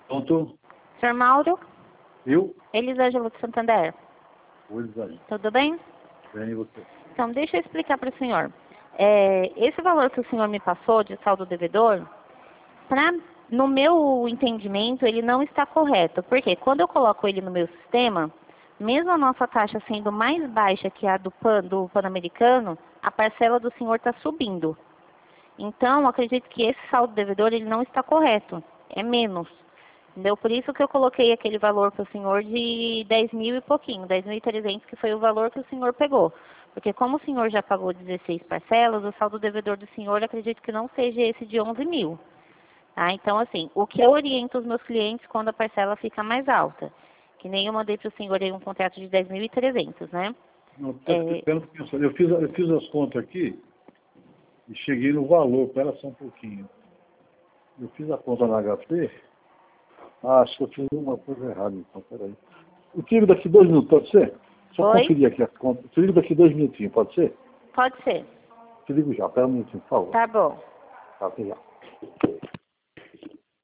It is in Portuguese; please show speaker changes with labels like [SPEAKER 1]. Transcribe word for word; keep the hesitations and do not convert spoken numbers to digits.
[SPEAKER 1] Pronto.
[SPEAKER 2] Senhor Mauro?
[SPEAKER 1] Eu?
[SPEAKER 2] Elisângela de Santander.
[SPEAKER 1] Oi, Elisângela.
[SPEAKER 2] Tudo bem?
[SPEAKER 1] Bem, e você?
[SPEAKER 2] Então, deixa eu explicar para o senhor. É, esse valor que o senhor me passou de saldo devedor, pra, no meu entendimento, ele não está correto. Porque quando eu coloco ele no meu sistema, mesmo a nossa taxa sendo mais baixa que a do, Pan, do Pan-Americano, a parcela do senhor está subindo. Então, acredito que esse saldo devedor ele não está correto. É menos. Entendeu? Por isso que eu coloquei aquele valor para o senhor de dez mil e pouquinho, dez mil e trezentos, que foi o valor que o senhor pegou. Porque como o senhor já pagou dezesseis parcelas, o saldo devedor do senhor, acredito que não seja esse de onze mil. Tá? Então, assim, o que eu oriento os meus clientes quando a parcela fica mais alta? Que nem eu mandei para o senhor aí um contrato de dez mil e trezentos, né?
[SPEAKER 1] Não, tá explicando porque eu, eu, fiz, eu fiz as contas aqui e cheguei no valor. Espera só um pouquinho. Eu fiz a conta na H P. Ah, acho que eu fiz uma coisa errada, então, peraí. Eu te ligo daqui dois minutos, pode ser? Só
[SPEAKER 2] Oi?
[SPEAKER 1] conferir aqui as contas. Te ligo daqui dois minutinhos, pode ser?
[SPEAKER 2] Pode ser.
[SPEAKER 1] Te ligo já, pera um minutinho, por favor.
[SPEAKER 2] Tá bom.
[SPEAKER 1] Tá, até já.